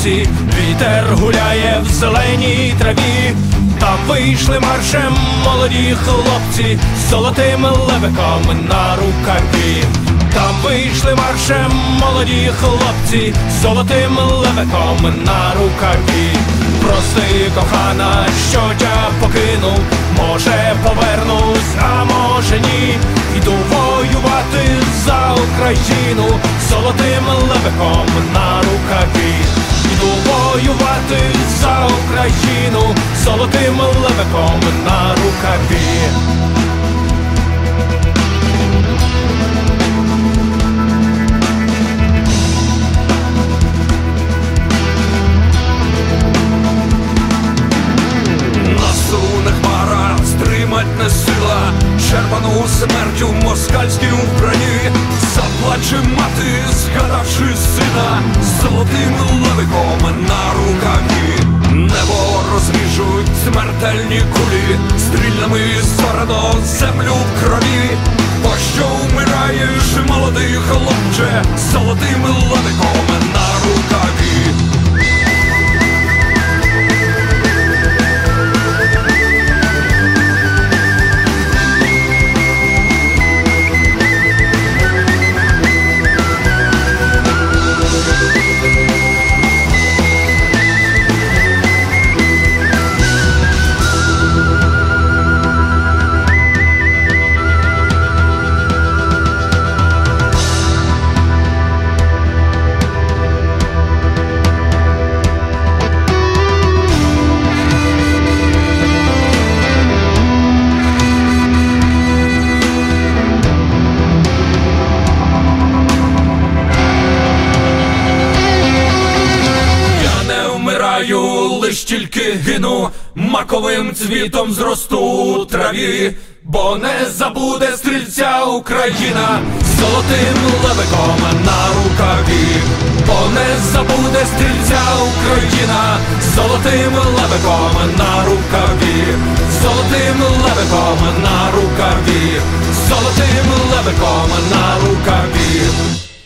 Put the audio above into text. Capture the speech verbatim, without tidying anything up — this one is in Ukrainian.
хлопці, вітер гуляє в зеленій траві. Там вийшли маршем молоді хлопці з золотим левиком на рукаві. Там вийшли маршем молоді хлопці з золотим левиком на рукаві. Прости, кохана, що тя покинув, може повернусь, а може ні. Йду воювати за Україну з золотим левиком на рукаві. Йду воювати за Україну з золотим левиком на рукаві. Не сила, черпану смертю москальським вбранні, заплаче мати, згадавши сина, з золотим левиком на рукаві. Небо розріжуть смертельні кулі, стрільними зорано землю в крові. Пощо вмираєш, молодий хлопче, з золотим левиком на рукаві? Лиш тільки гину, маковим цвітом зросту у траві, бо не забуде стрільця Україна з золотим левиком на рукаві. Бо не забуде стрільця Україна з золотим левиком на рукаві. З золотим левиком на рукаві. З золотим левиком на рукаві.